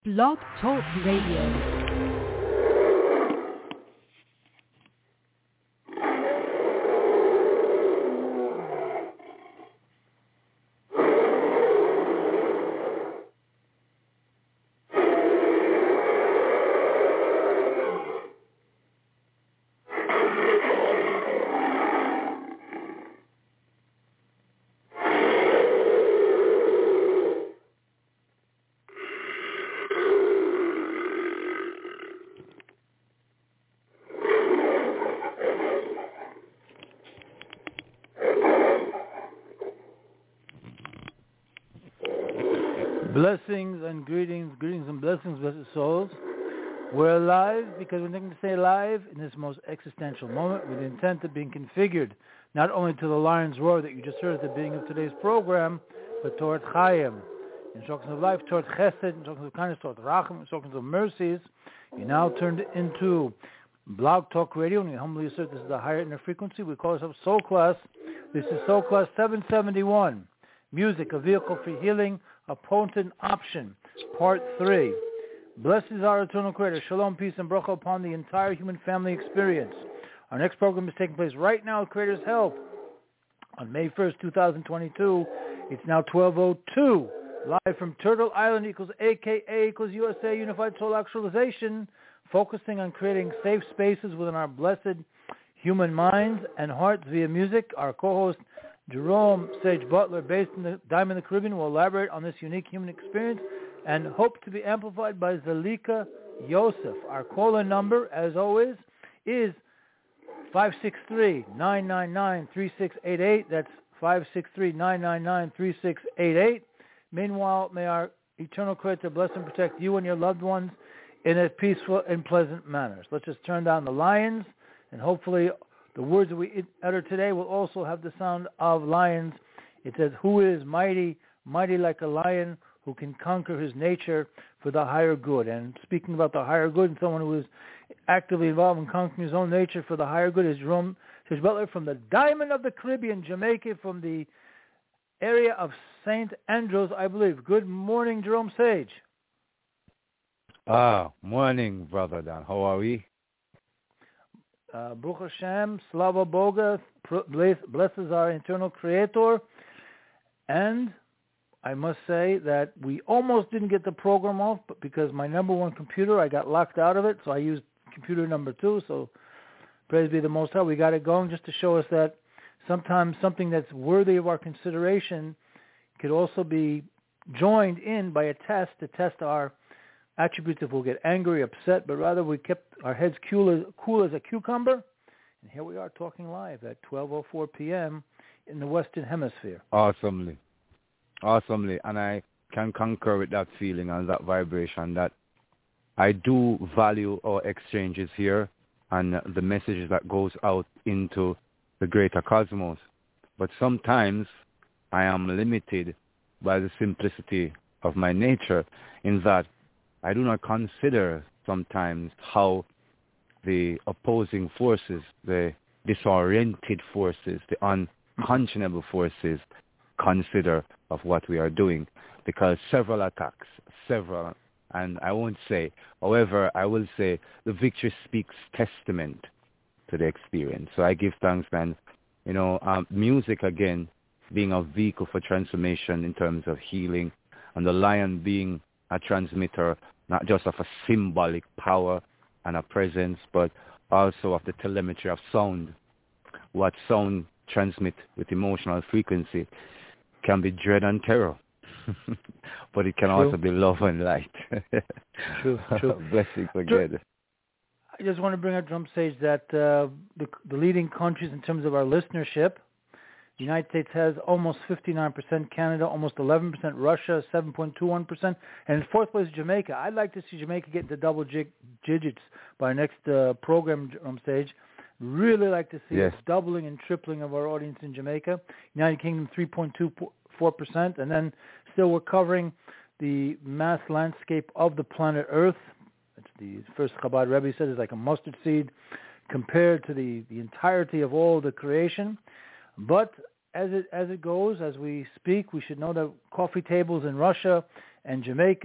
Blog Talk Radio. Blessings and greetings and blessings, blessed souls. We're alive because we're thinking to stay alive in this most existential moment with the intent of being configured not only to the lion's roar that you just heard at the beginning of today's program, but toward Chayim, instructions of life, toward Chesed, instructions of kindness, toward Racham, instructions of mercies. You now turned into Blog Talk Radio, and we humbly assert this is the higher inner frequency. We call ourselves Soul Class. This is Soul Class 771. Music, a vehicle for healing, a potent option, part 3. Blessed is our eternal Creator. Shalom, peace, and bracha upon the entire human family experience. Our next program is taking place right now with Creator's help on May 1st, 2022. It's now 12:02, live from Turtle Island equals AKA equals USA Unified Soul Actualization, focusing on creating safe spaces within our blessed human minds and hearts via music. Our co-host Jerome Sage Butler, based in the Diamond, the Caribbean, will elaborate on this unique human experience and hope to be amplified by Zalika Yosef. Our call-in number, as always, is 563-999-3688. That's 563-999-3688. Meanwhile, may our eternal Creator bless and protect you and your loved ones in a peaceful and pleasant manner. So let's just turn down the lions, and hopefully the words that we utter today will also have the sound of lions. It says, who is mighty, mighty like a lion, who can conquer his nature for the higher good. And speaking about the higher good, and someone who is actively involved in conquering his own nature for the higher good is Jerome Sage Butler from the Diamond of the Caribbean, Jamaica, from the area of St. Andrews, I believe. Good morning, Jerome Sage. Morning, Brother Dan. How are we? Baruch Hashem, Slava Boga, blesses our eternal Creator. And I must say that we almost didn't get the program off, but because my number one computer, I got locked out of it, so I used computer number 2, so praise be the Most High. We got it going just to show us that sometimes something that's worthy of our consideration could also be joined in by a test to test our attributes if we'll get angry, upset, but rather we kept our heads cool as a cucumber. And here we are talking live at 12:04 p.m. in the Western Hemisphere. Awesomely. And I can concur with that feeling and that vibration that I do value our exchanges here and the messages that goes out into the greater cosmos. But sometimes I am limited by the simplicity of my nature in that I do not consider sometimes how the opposing forces, the disoriented forces, the unconscionable forces consider of what we are doing, because several attacks, and I won't say, however, I will say the victory speaks testament to the experience. So I give thanks, and music again being a vehicle for transformation in terms of healing, and the lion being a transmitter not just of a symbolic power and a presence, but also of the telemetry of sound. What sound transmit with emotional frequency can be dread and terror, but it can also be love and light. True. Blessings again. I just want to bring up, Drum Sage, that the leading countries in terms of our listenership, the United States has almost 59%, Canada almost 11%, Russia 7.21%, and in fourth place Jamaica. I'd like to see Jamaica get into double digits by our next program, Drum Sage. Really like to see doubling and tripling of our audience in Jamaica. United Kingdom 3.24%, and then still we're covering the mass landscape of the planet Earth. It's the first Chabad Rebbe said is like a mustard seed compared to the entirety of all the creation. But as it goes, as we speak, we should know that coffee tables in Russia and Jamaica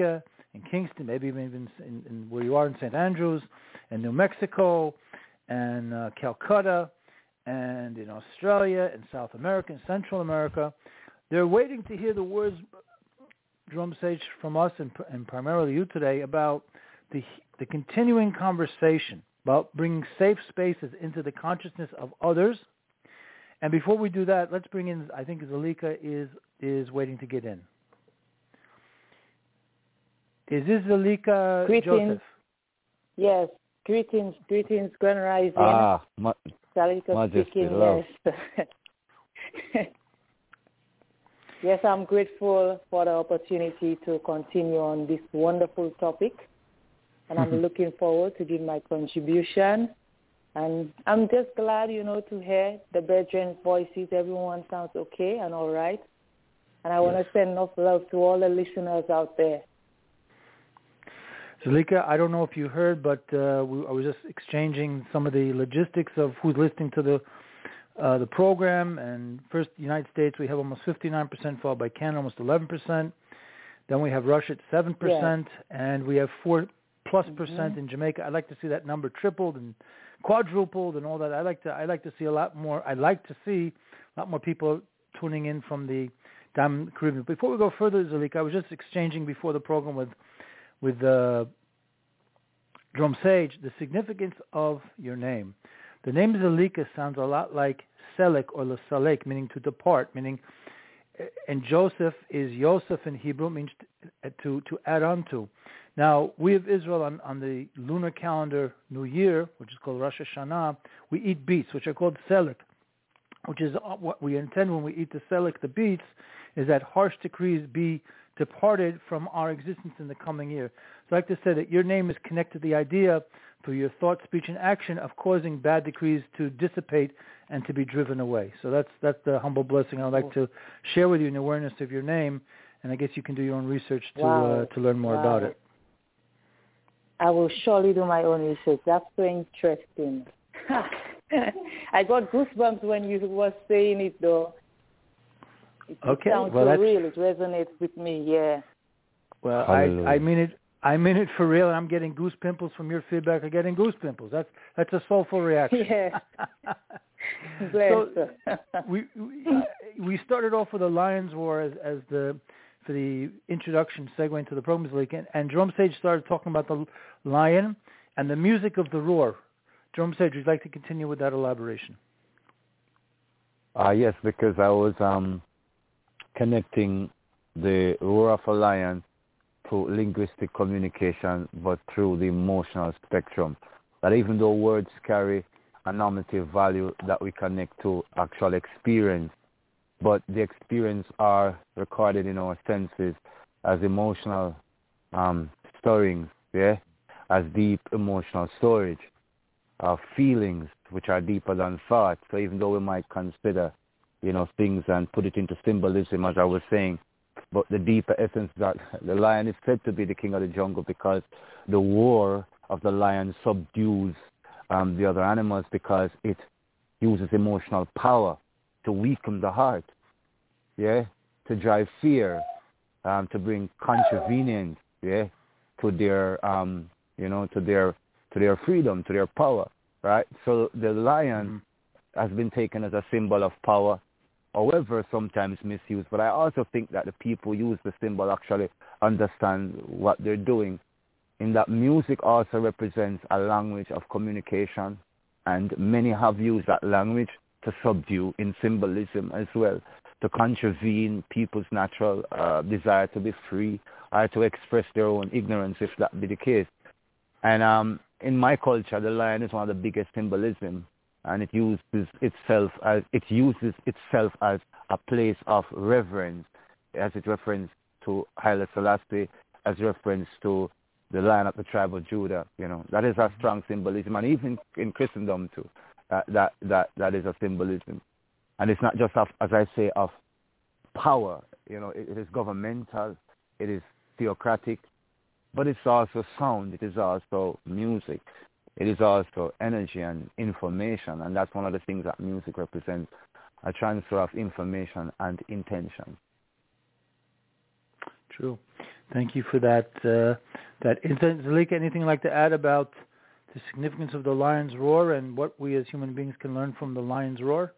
in Kingston, maybe even in where you are in St. Andrews, and New Mexico, and Calcutta, and in Australia, and South America, and Central America. They're waiting to hear the words, Drum Sage, from us, and primarily you today, about the continuing conversation about bringing safe spaces into the consciousness of others. And before we do that, let's bring in, I think Zalika is waiting to get in. Is this Zalika Joseph? Yes. Greetings, Grand Rising. Zalika speaking, yes. Yes, I'm grateful for the opportunity to continue on this wonderful topic. And I'm looking forward to give my contribution. And I'm just glad, to hear the brethren's voices. Everyone sounds okay and all right. And I want to send enough love to all the listeners out there. Zalika, I don't know if you heard, but I was just exchanging some of the logistics of who's listening to the program. And first, the United States, we have almost 59%, followed by Canada, almost 11%. Then we have Russia at 7%, and we have 4+% in Jamaica. I'd like to see that number tripled and quadrupled and all that. I like to see a lot more. I'd like to see a lot more people tuning in from the Diamond Caribbean. Before we go further, Zalika, I was just exchanging before the program with Drum Sage the significance of your name. The name Zalika sounds a lot like Selek or Lesalek, meaning to depart, meaning, and Joseph is Yosef in Hebrew, means to add on to. Now, we of Israel on the lunar calendar New Year, which is called Rosh Hashanah, we eat beets, which are called selek, which is what we intend when we eat the selek, the beets, is that harsh decrees be departed from our existence in the coming year. So I'd like to say that your name is connected to the idea through your thought, speech, and action of causing bad decrees to dissipate and to be driven away. So that's the humble blessing I'd like to share with you in awareness of your name, and I guess you can do your own research to learn more about it. I will surely do my own research. That's so interesting. I got goosebumps when you were saying it, though. It sounds so real. It resonates with me. Yeah. Well, I mean it. I mean it for real. I'm getting goose pimples from your feedback. I'm getting goose pimples. That's a soulful reaction. Yeah. So we started off with the Lions War as for the introduction segue into the program, and Drum Sage started talking about the lion and the music of the roar. Drum Sage, would you like to continue with that elaboration? Yes, because I was connecting the roar of a lion to linguistic communication, but through the emotional spectrum. That even though words carry a normative value that we connect to actual experience, but the experience are recorded in our senses as emotional stirrings, as deep emotional storage of feelings which are deeper than thought. So even though we might consider, things and put it into symbolism, as I was saying, but the deeper essence that the lion is said to be the king of the jungle because the roar of the lion subdues the other animals because it uses emotional power to weaken the heart, to drive fear, to bring contravenience, to their, to their freedom, to their power, right? So the lion has been taken as a symbol of power, however sometimes misused. But I also think that the people use the symbol actually understand what they're doing, in that music also represents a language of communication, and many have used that language to subdue in symbolism as well, to contravene people's natural desire to be free or to express their own ignorance, if that be the case. And in my culture, the lion is one of the biggest symbolism, and it uses itself as a place of reverence, as it reference to Haile Selassie, as reference to the Lion of the tribe of Judah. That is a strong symbolism, and even in Christendom too, that is a symbolism. And it's not just of, as I say, of power. It is governmental, it is theocratic, but it's also sound, it is also music, it is also energy and information, and that's one of the things that music represents, a transfer of information and intention. True. Thank you for that. That insight. Zalika, anything you'd like to add about the significance of the lion's roar and what we as human beings can learn from the lion's roar?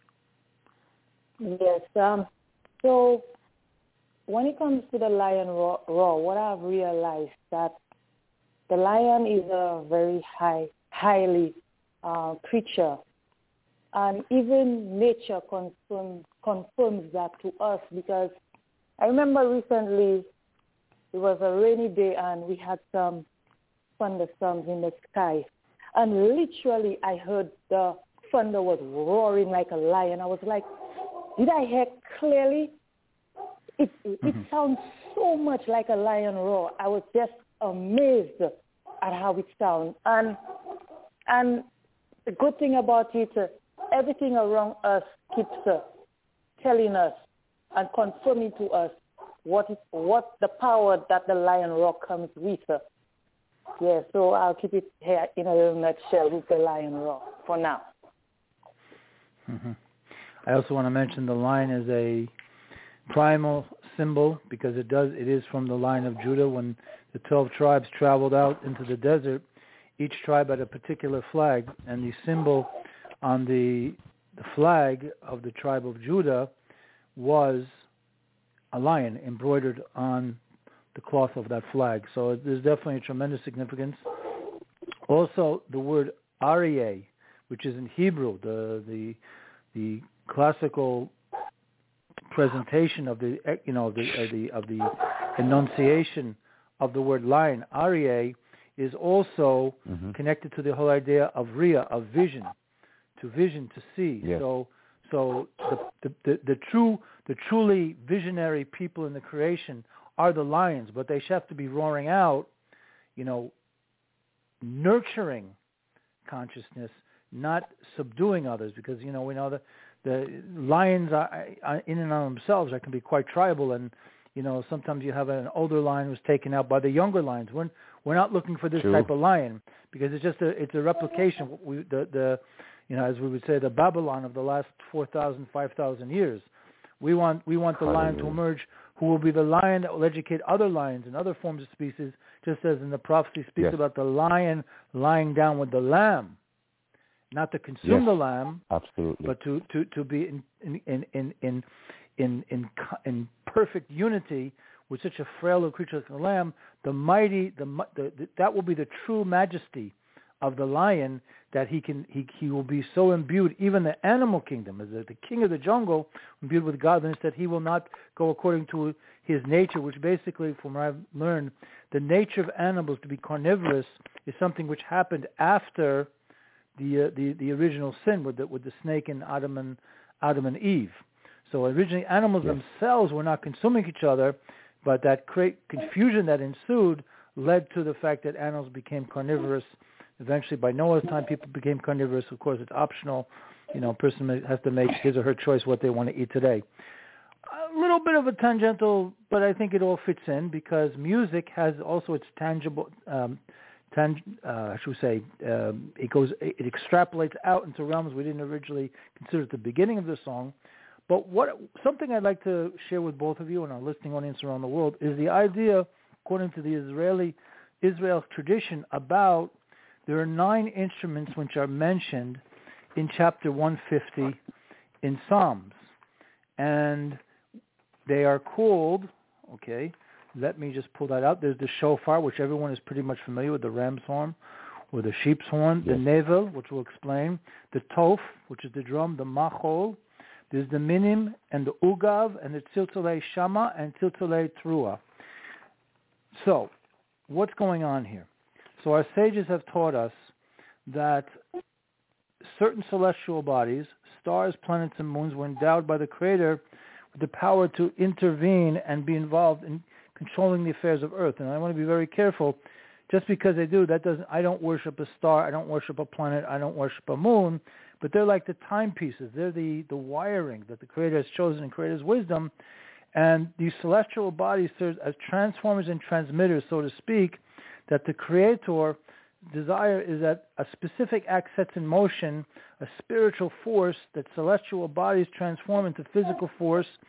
Yes. So when it comes to the lion roar, what I've realized that the lion is a very highly creature, and even nature confirms that to us, because I remember recently it was a rainy day and we had some thunderstorms in the sky, and literally I heard the thunder was roaring like a lion. I was like, did I hear clearly? It sounds so much like a lion roar. I was just amazed at how it sounds. And the good thing about it, everything around us keeps telling us and confirming to us what the power that the lion roar comes with. Yeah, so I'll keep it here in a little nutshell with the lion roar for now. Mm-hmm. I also want to mention the lion is a primal symbol because it is from the line of Judah. When the 12 tribes traveled out into the desert, each tribe had a particular flag, and the symbol on the flag of the tribe of Judah was a lion embroidered on the cloth of that flag. So there's definitely a tremendous significance. Also, the word Aryeh, which is in Hebrew, the classical presentation of the enunciation of the word lion, Aryeh, is also connected to the whole idea of Ria, of vision, to see. Yes. So the truly visionary people in the creation are the lions, but they have to be roaring out, nurturing consciousness, not subduing others, because we know that the lions are in and of themselves can be quite tribal, and sometimes you have an older lion who's taken out by the younger lions. We're not looking for this type of lion, because it's a replication. As we would say, the Babylon of the last 4,000, 5,000 years. We want the lion to emerge, who will be the lion that will educate other lions and other forms of species, just as in the prophecy speaks about the lion lying down with the lamb, not to consume the lamb, absolutely, but to be in perfect unity with such a frail creature like the lamb. That will be the true majesty of the lion, that he will be so imbued, even the animal kingdom, as the king of the jungle, imbued with godliness, that he will not go according to his nature, which basically, from what I've learned, the nature of animals to be carnivorous is something which happened after the original sin with the snake and Adam and Eve. So originally animals themselves were not consuming each other, but that confusion that ensued led to the fact that animals became carnivorous. Eventually, by Noah's time, people became carnivorous. Of course, it's optional. A person has to make his or her choice what they want to eat today. A little bit of a tangential, but I think it all fits in, because music has also its tangible, it extrapolates out into realms we didn't originally consider at the beginning of the song. But something I'd like to share with both of you and our listening audience around the world is the idea, according to the Israel's tradition, about there are 9 instruments which are mentioned in chapter 150 in Psalms. And they are called, let me just pull that out. There's the shofar, which everyone is pretty much familiar with, the ram's horn or the sheep's horn, the nevel, which we'll explain, the tof, which is the drum, the machol, there's the minim and the ugav, and the tziltzalei shama and tziltzalei trua. So, what's going on here? So our sages have taught us that certain celestial bodies, stars, planets, and moons, were endowed by the Creator with the power to intervene and be involved in controlling the affairs of Earth. And I want to be very careful. Just because they do, I don't worship a star, I don't worship a planet, I don't worship a moon, but they're like the timepieces. They're the wiring that the Creator has chosen in Creator's wisdom. And these celestial bodies serve as transformers and transmitters, so to speak, that the Creator desire is that a specific act sets in motion a spiritual force that celestial bodies transform into physical force,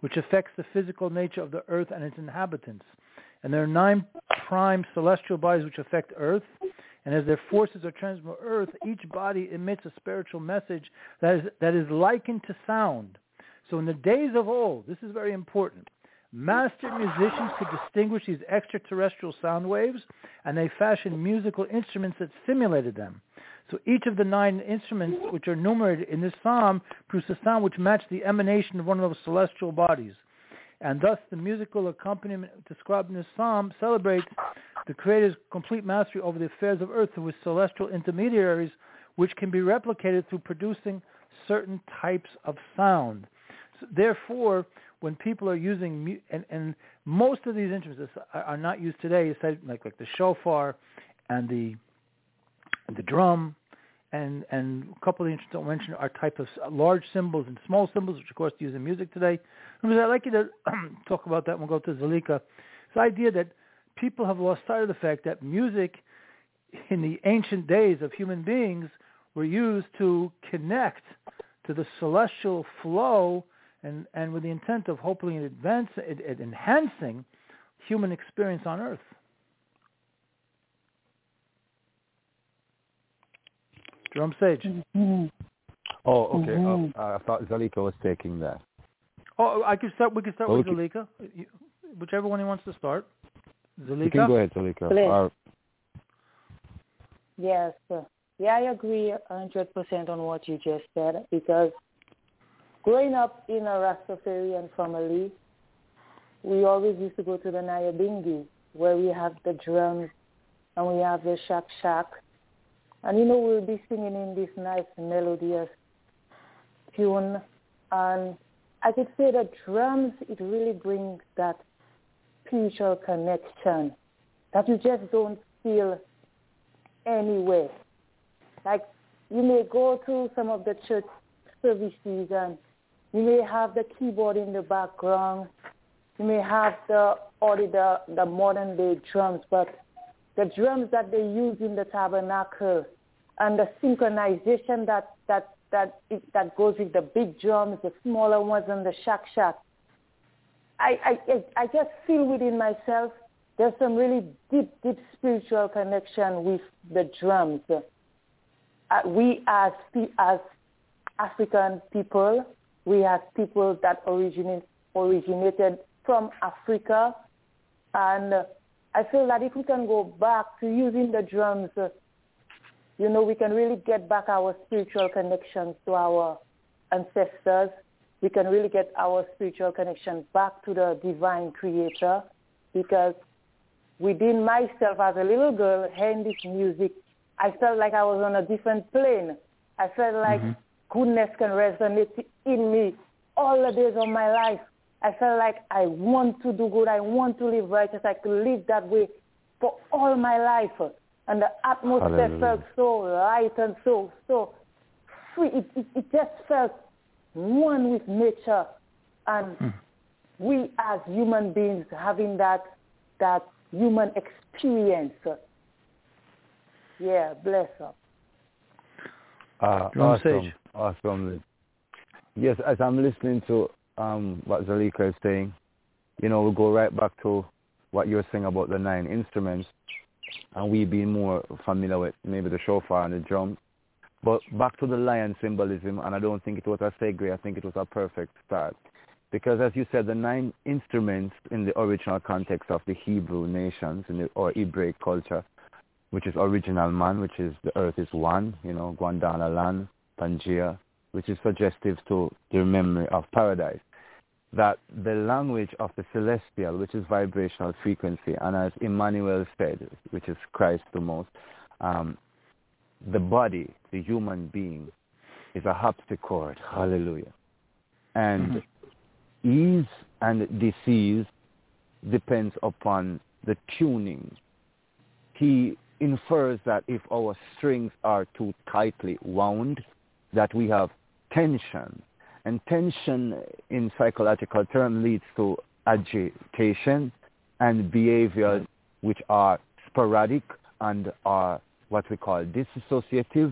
which affects the physical nature of the earth and its inhabitants. And there are 9 prime celestial bodies which affect earth. And as their forces are transmitted to earth, each body emits a spiritual message that is likened to sound. So in the days of old, this is very important, master musicians could distinguish these extraterrestrial sound waves, and they fashioned musical instruments that simulated them. So each of the 9 instruments which are enumerated in this psalm produce a sound which matched the emanation of one of those celestial bodies. And thus the musical accompaniment described in this psalm celebrates the Creator's complete mastery over the affairs of earth through his celestial intermediaries, which can be replicated through producing certain types of sound. So therefore, when people are using, and most of these instruments are not used today, like the shofar and the drum, and a couple of the instruments that I mentioned are type of large cymbals and small cymbals, which of course use in music today. And I'd like you to talk about that when we go to Zalika. It's the idea that people have lost sight of the fact that music in the ancient days of human beings were used to connect to the celestial flow and with the intent of hopefully enhancing human experience on earth. Drum Sage. Mm-hmm. Oh, okay. Mm-hmm. I thought Zalika was taking that. Oh, I could start. We can start with Zalika. Whichever one he wants to start. Zalika. You can go ahead, Zalika. Yes. Yeah, I agree 100% on what you just said, because growing up in a Rastafarian family, we always used to go to the Nyabingi, where we have the drums and we have the shak shak. And we'll be singing in this nice melodious tune. And I could say that drums, it really brings that spiritual connection that you just don't feel anywhere. Like, you may go to some of the church services and you may have the keyboard in the background. You may have the modern day drums, but the drums that they use in the tabernacle and the synchronization that goes with the big drums, the smaller ones, and the shak shak. I just feel within myself there's some really deep spiritual connection with the drums. We as African people, we as people that originated from Africa, and I feel that if we can go back to using the drums, we can really get back our spiritual connections to our ancestors. We can really get our spiritual connection back to the divine creator, because within myself as a little girl hearing this music, I felt like I was on a different plane. I felt like goodness can resonate in me all the days of my life. I felt like I want to do good. I want to live righteous. I could live that way for all my life. And the atmosphere felt so light and so free. It just felt one with nature. And we as human beings having that human experience. Yeah, bless up. Awesome. Yes, as I'm listening to what Zalika is saying, we'll go right back to what you're saying about the 9 instruments, and we being more familiar with maybe the shofar and the drum. But back to the lion symbolism, and I don't think it was a segue, I think it was a perfect start. Because as you said, the 9 instruments in the original context of the Hebrew nations or Hebraic culture, which is original man, which is the earth is one, Gwandana land, Pangea, which is suggestive to the memory of paradise. That the language of the celestial, which is vibrational frequency, and as Emmanuel said, which is Christ the most, the body, the human being, is a harpsichord. Hallelujah. And ease and disease depends upon the tuning. He infers that if our strings are too tightly wound, that we have tension. And tension in psychological terms leads to agitation and behaviors which are sporadic and are what we call dissociative,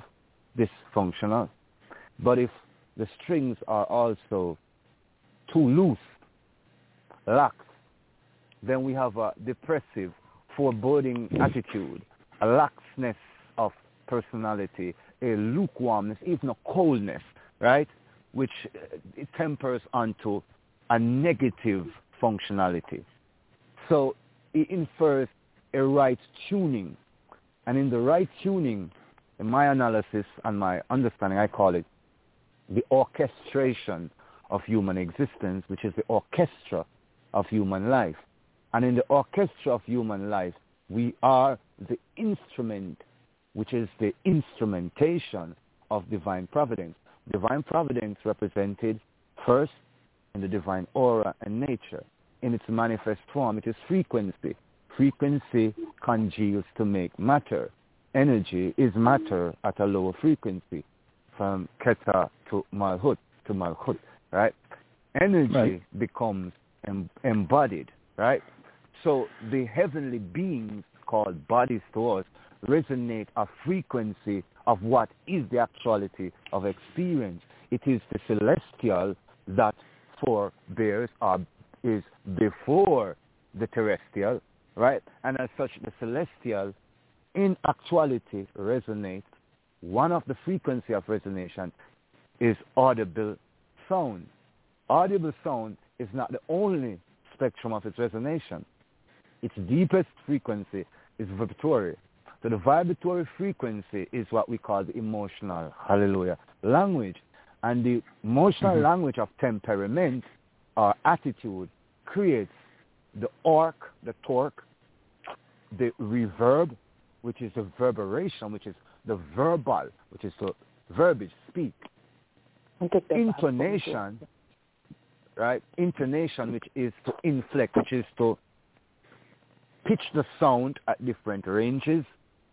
dysfunctional. But if the strings are also too loose, lax. Then we have a depressive, foreboding attitude, a laxness of personality, a lukewarmness, even a coldness, right? Which it tempers onto a negative functionality. So it infers a right tuning. And in the right tuning, in my analysis and my understanding, I call it the orchestration of human existence, which is the orchestra of human life. And in the orchestra of human life, we are the instrument, which is the instrumentation of divine providence. Divine providence represented first in the divine aura and nature. In its manifest form, it is frequency. Frequency congeals to make matter. Energy is matter at a lower frequency, from Keta to Malhut, right? Energy becomes embodied, right? So the heavenly beings called bodies to us resonate a frequency of what is the actuality of experience. It is the celestial that forbears or is before the terrestrial, right? And as such, the celestial in actuality resonates. One of the frequency of resonation is audible sound. Audible sound is not the only spectrum of its resonation. Its deepest frequency is vibratory. So the vibratory frequency is what we call the emotional, hallelujah, language. And the emotional language of temperament or attitude creates the the torque, the reverb, which is the verberation, which is the verbal, which is the verbiage, speak. Intonation, right? Intonation, which is to inflect, which is to pitch the sound at different ranges,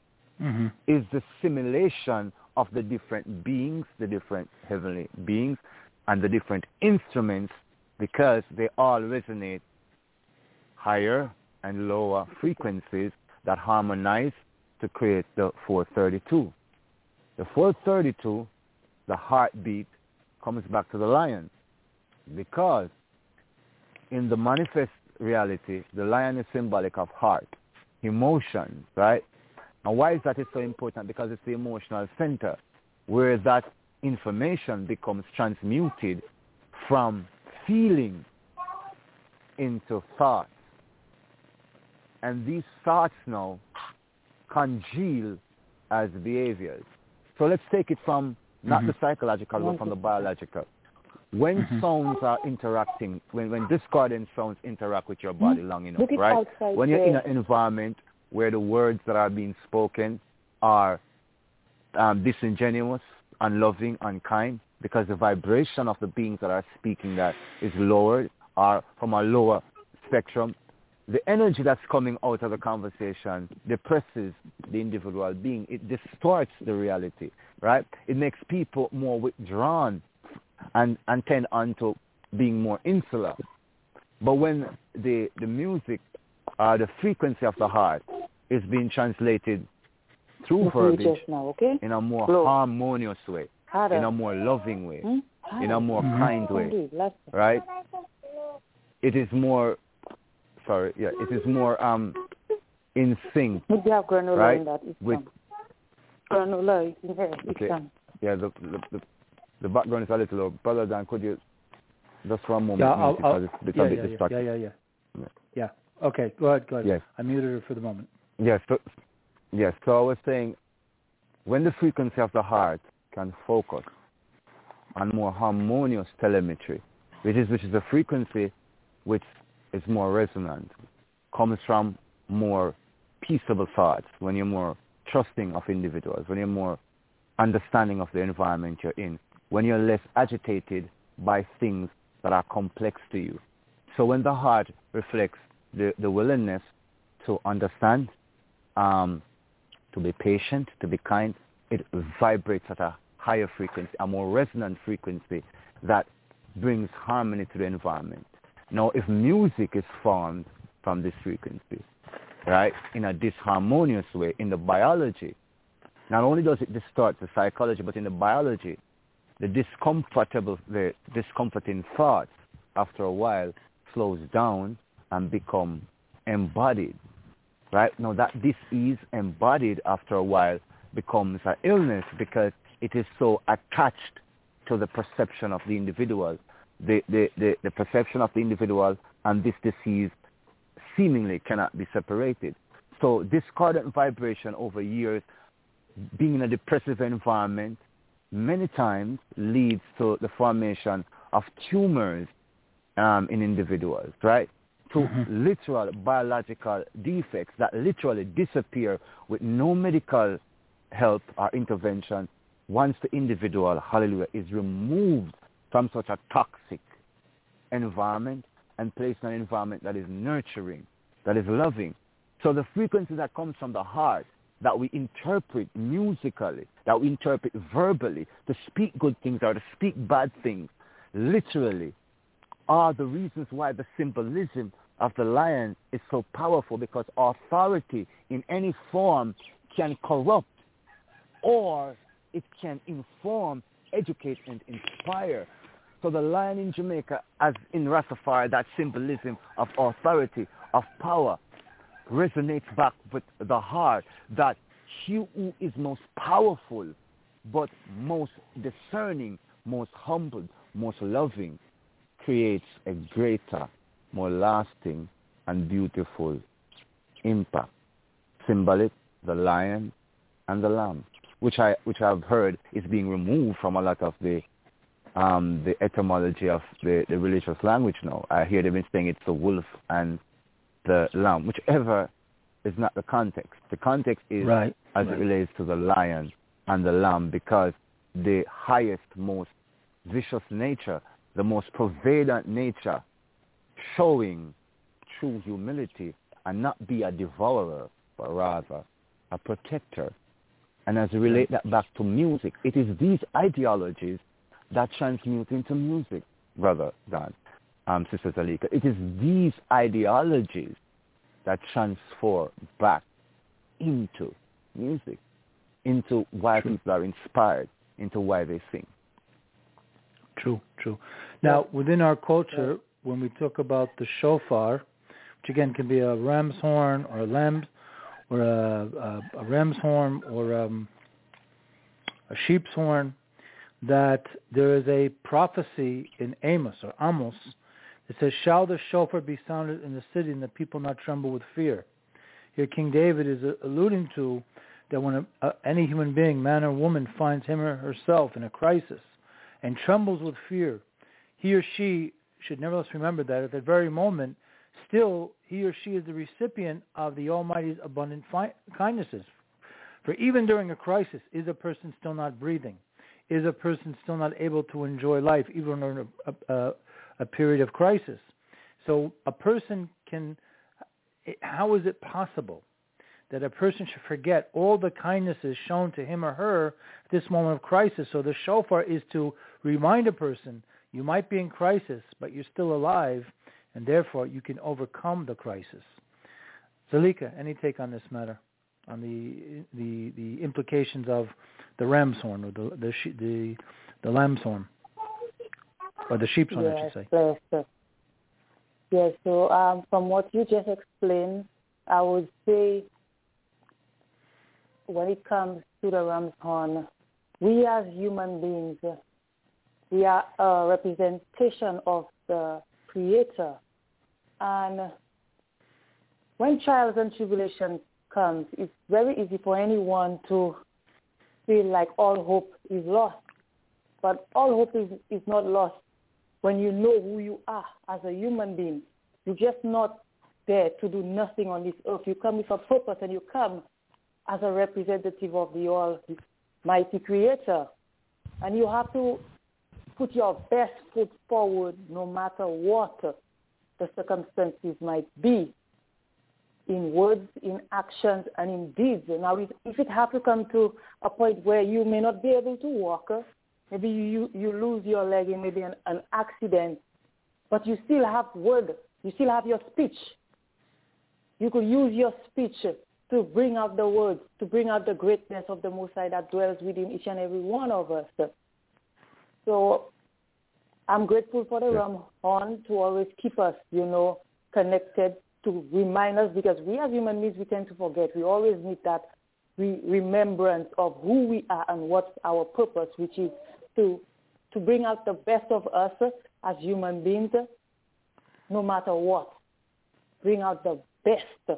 is the simulation of the different beings, the different heavenly beings, and the different instruments, because they all resonate higher and lower frequencies that harmonize to create the 432. The 432, the heartbeat, comes back to the lion, because in the manifest reality, the lion is symbolic of heart, emotions, right? And why is that so important? Because it's the emotional center where that information becomes transmuted from feeling into thoughts. And these thoughts now congeal as behaviors. So let's take it from not the psychological, but from the biological. When sounds are interacting, when discordant sounds interact with your body long enough, right? When you're in an environment where the words that are being spoken are disingenuous, unloving, unkind, because the vibration of the beings that are speaking that is lowered or from a lower spectrum, the energy that's coming out of the conversation depresses the individual being. It distorts the reality, right? It makes people more withdrawn and tend on to being more insular. But when the music, the frequency of the heart is being translated through verbiage in a more harmonious way, in a more loving way, in a more kind way, right? It is more, it is more in sync, right? With granola is in here. Okay. Yeah, the background is a little low. Brother Dan, could you just for a moment, because it's a bit distracting. Yeah. Okay, go ahead. Yes. I muted her for the moment. Yes. So I was saying, when the frequency of the heart can focus on more harmonious telemetry, which is a frequency which is more resonant, comes from more peaceable thoughts, when you're more trusting of individuals, when you're more understanding of the environment you're in, when you're less agitated by things that are complex to you. So when the heart reflects the willingness to understand, to be patient, to be kind, it vibrates at a higher frequency, a more resonant frequency that brings harmony to the environment. Now, if music is formed from this frequency, right, in a disharmonious way, in the biology, not only does it distort the psychology, but in the biology, the discomforting thoughts, after a while, slows down and become embodied. Right? Now that dis-ease embodied after a while becomes an illness because it is so attached to the perception of the individual. The perception of the individual and this disease seemingly cannot be separated. So discordant vibration over years, being in a depressive environment, many times leads to the formation of tumors in individuals, right? To literal biological defects that literally disappear with no medical help or intervention once the individual, hallelujah, is removed from such a toxic environment and placed in an environment that is nurturing, that is loving. So the frequency that comes from the heart, that we interpret musically, that we interpret verbally, to speak good things or to speak bad things, literally, are the reasons why the symbolism of the lion is so powerful, because authority in any form can corrupt, or it can inform, educate, and inspire. So the lion in Jamaica, as in Rastafari, that symbolism of authority, of power, resonates back with the heart, that he who is most powerful, but most discerning, most humble, most loving, creates a greater, more lasting and beautiful impact. Symbolic, the lion and the lamb, which I've heard is being removed from a lot of the etymology of the religious language now. I hear them saying it's the wolf and the lamb, whichever is not the context. The context is it relates to the lion and the lamb, because the highest, most vicious nature, the most prevalent nature, showing true humility and not be a devourer, but rather a protector. And as we relate that back to music, it is these ideologies that transmute into music, Brother Dan, Sister Zalika. It is these ideologies that transfer back into music, into why people are inspired, into why they sing. True. Now, within our culture, when we talk about the shofar, which again can be a ram's horn or a lamb, or a ram's horn or a sheep's horn, that there is a prophecy in Amos. It says, "Shall the shofar be sounded in the city and the people not tremble with fear?" Here King David is alluding to that when any human being, man or woman, finds him or herself in a crisis and trembles with fear, he or she should nevertheless remember that at that very moment, still he or she is the recipient of the Almighty's abundant kindnesses. For even during a crisis, is a person still not breathing? Is a person still not able to enjoy life, even during a period of crisis? So a person can, how is it possible that a person should forget all the kindnesses shown to him or her at this moment of crisis? So the shofar is to remind a person, you might be in crisis, but you're still alive, and therefore you can overcome the crisis. Zalika, any take on this matter, on the implications of the ram's horn, or the lamb's horn, or the sheep's horn, I should say? Yes, so from what you just explained, I would say when it comes to the ram's horn, we as human beings, we are a representation of the Creator. And when trials and tribulations comes, it's very easy for anyone to feel like all hope is lost. But all hope is not lost when you know who you are as a human being. You're just not there to do nothing on this earth. You come with a purpose, and you come as a representative of the Almighty Creator. And you have to put your best foot forward no matter what the circumstances might be, in words, in actions, and in deeds. Now, if it has to come to a point where you may not be able to walk, maybe you lose your leg in maybe an accident, but you still have word, you still have your speech. You could use your speech to bring out the words, to bring out the greatness of the Most High that dwells within each and every one of us. So I'm grateful for the rum horn to always keep us, connected, to remind us, because we as human beings, we tend to forget. We always need that remembrance of who we are and what's our purpose, which is to bring out the best of us as human beings, no matter what. Bring out the best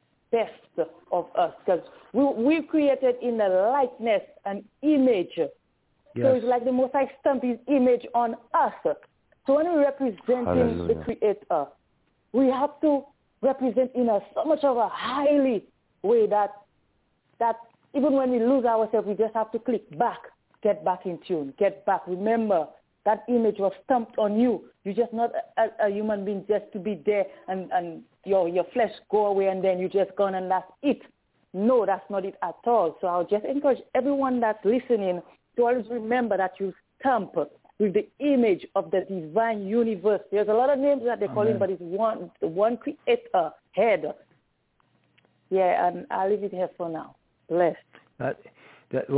of us, because we're created in the likeness and image. Yes. So it's like the Most High stamped his image on us. So when we're representing the Creator, we have to represent in so much of a highly way that even when we lose ourselves, we just have to click back, get back in tune, get back. Remember, that image was stamped on you. You're just not a human being just to be there and your flesh go away and then you just gone and that's it. No, that's not it at all. So I'll just encourage everyone that's listening to always remember that you stamp with the image of the divine universe. There's a lot of names that they call him, but it's the one Creator, head. Yeah, and I'll leave it here for now. Blessed. That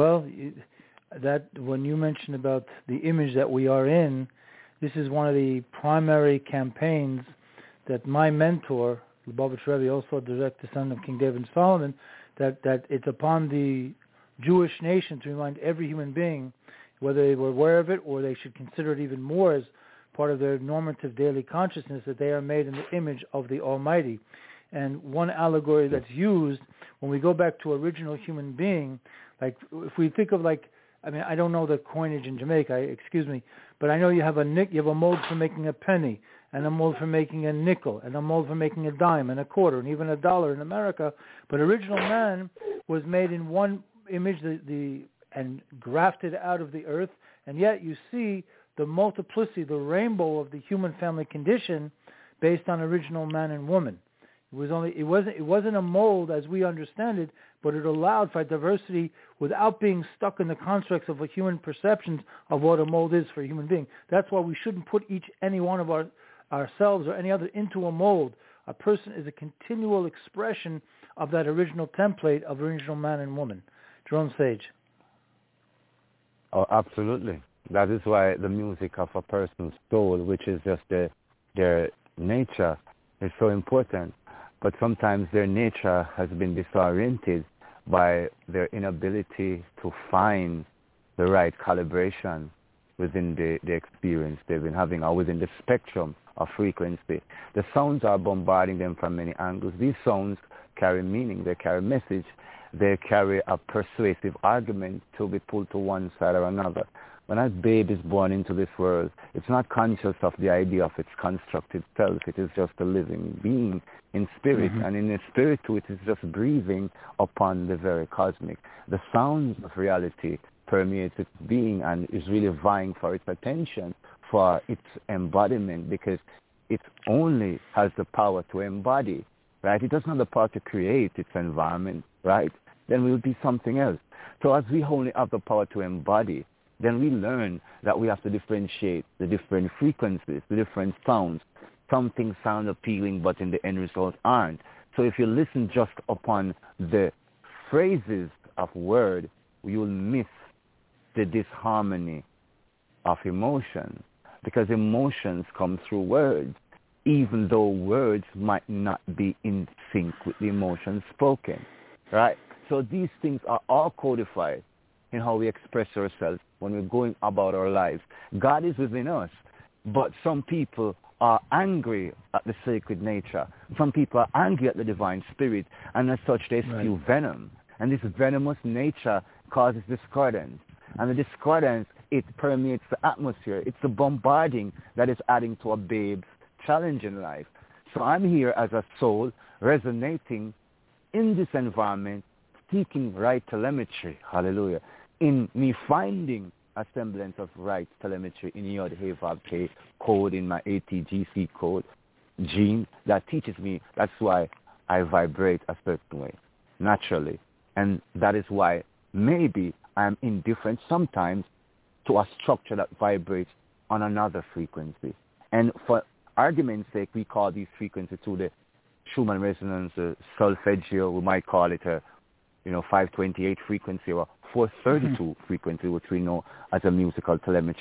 when you mentioned about the image that we are in, this is one of the primary campaigns that my mentor, Lubavitch Rebbe, also direct descendant of King David and Solomon, that it's upon the Jewish nation to remind every human being, whether they were aware of it or they should consider it even more as part of their normative daily consciousness, that they are made in the image of the Almighty. And one allegory that's used, when we go back to original human being, like if we think of I don't know the coinage in Jamaica, excuse me, but I know you have a mold for making a penny, and a mold for making a nickel, and a mold for making a dime, and a quarter, and even a dollar in America. But original man was made in one image, and grafted out of the earth, and yet you see the multiplicity, the rainbow of the human family condition based on original man and woman. It wasn't a mold as we understand it, but it allowed for diversity without being stuck in the constructs of a human perceptions of what a mold is for a human being. That's why we shouldn't put any one of ourselves or any other into a mold. A person is a continual expression of that original template of original man and woman. Jerome Sage. Oh, absolutely. That is why the music of a person's soul, which is just their nature, is so important. But sometimes their nature has been disoriented by their inability to find the right calibration within the experience they've been having, or within the spectrum of frequency. The sounds are bombarding them from many angles. These sounds carry meaning, they carry message, they carry a persuasive argument to be pulled to one side or another. When a babe is born into this world, it's not conscious of the idea of its constructed self. It is just a living being in spirit, and in the spirit too, it is just breathing upon the very cosmic. The sounds of reality permeates its being and is really vying for its attention, for its embodiment, because it only has the power to embody, right? It doesn't have the power to create its environment, right? Then we will be something else. So as we only have the power to embody, then we learn that we have to differentiate the different frequencies, the different sounds. Some things sound appealing, but in the end result aren't. So if you listen just upon the phrases of word, you will miss the disharmony of emotions, because emotions come through words, even though words might not be in sync with the emotions spoken, right? So these things are all codified in how we express ourselves when we're going about our lives. God is within us, but some people are angry at the sacred nature. Some people are angry at the divine spirit, and as such they spew venom. And this venomous nature causes discordance. And the discordance, it permeates the atmosphere. It's the bombarding that is adding to a babe's challenge in life. So I'm here as a soul resonating in this environment, seeking right telemetry, hallelujah, in me finding a semblance of right telemetry in Yod He Vav He code, in my ATGC code, gene, that teaches me that's why I vibrate a certain way, naturally. And that is why maybe I'm indifferent sometimes to a structure that vibrates on another frequency. And for argument's sake, we call these frequencies to the Schumann resonance, solfeggio, we might call it a 528 frequency or 432 frequency, which we know as a musical telemetry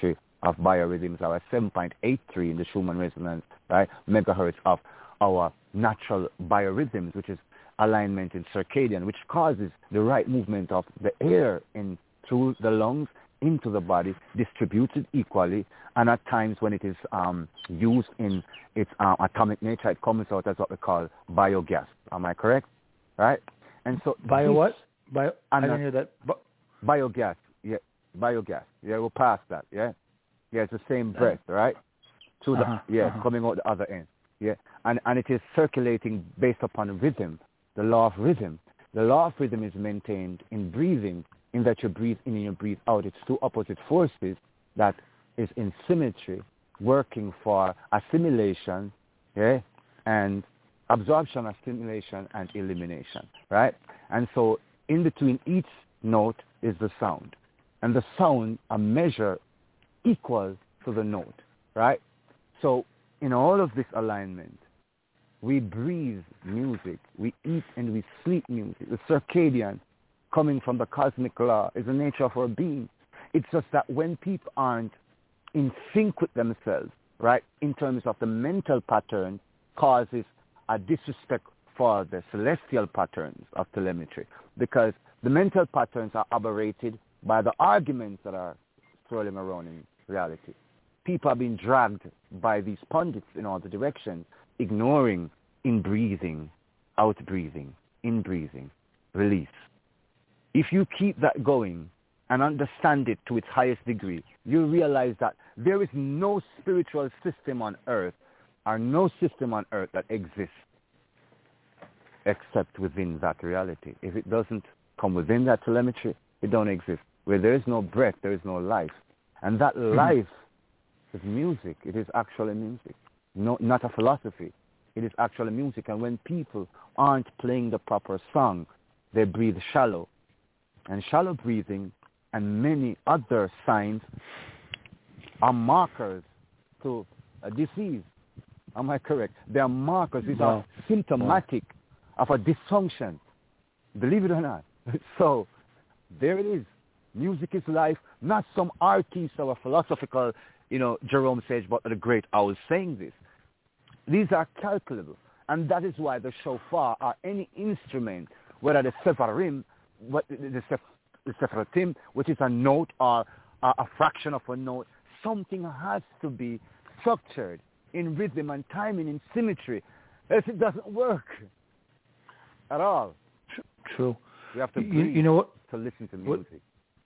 of biorhythms, our 7.83 in the Schumann resonance, right, megahertz of our natural biorhythms, which is alignment in circadian, which causes the right movement of the air in through the lungs into the body, distributed equally, and at times when it is used in its atomic nature, it comes out as what we call biogas. Am I correct? Right? And so what? I didn't hear that. Biogas. Yeah, biogas. Yeah, we'll pass that. Yeah, yeah, it's the same breath, right? To the coming out the other end. Yeah, and it is circulating based upon rhythm, the law of rhythm. The law of rhythm is maintained in breathing, in that you breathe in and you breathe out. It's two opposite forces that is in symmetry, working for assimilation, yeah, and absorption, assimilation, and elimination, right? And so in between each note is the sound. And the sound, a measure equal to the note, right? So in all of this alignment, we breathe music, we eat and we sleep music. The circadian, coming from the cosmic law, is the nature of our being. It's just that when people aren't in sync with themselves, right, in terms of the mental pattern, causes a disrespect for the celestial patterns of telemetry, because the mental patterns are aberrated by the arguments that are swirling around in reality. People are being dragged by these pundits in all the directions, ignoring in breathing, out breathing, in breathing, release. If you keep that going and understand it to its highest degree, you realize that there is no spiritual system on earth or no system on earth that exists except within that reality. If it doesn't come within that telemetry, it don't exist. Where there is no breath, there is no life. And that life is music. It is actually music. No, not a philosophy. It is actually music. And when people aren't playing the proper song, they breathe shallow. And shallow breathing and many other signs are markers to a disease. Am I correct? They are markers. These are symptomatic of a dysfunction. Believe it or not. So there it is. Music is life. Not some artist or philosophical, Jerome Sage, but the great owl saying this. These are calculable. And that is why the shofar or any instrument, whether the sefarim, the separatim, which is a note or a fraction of a note, something has to be structured in rhythm and timing, in symmetry, else it doesn't work at all. True. We have to breathe to listen to music.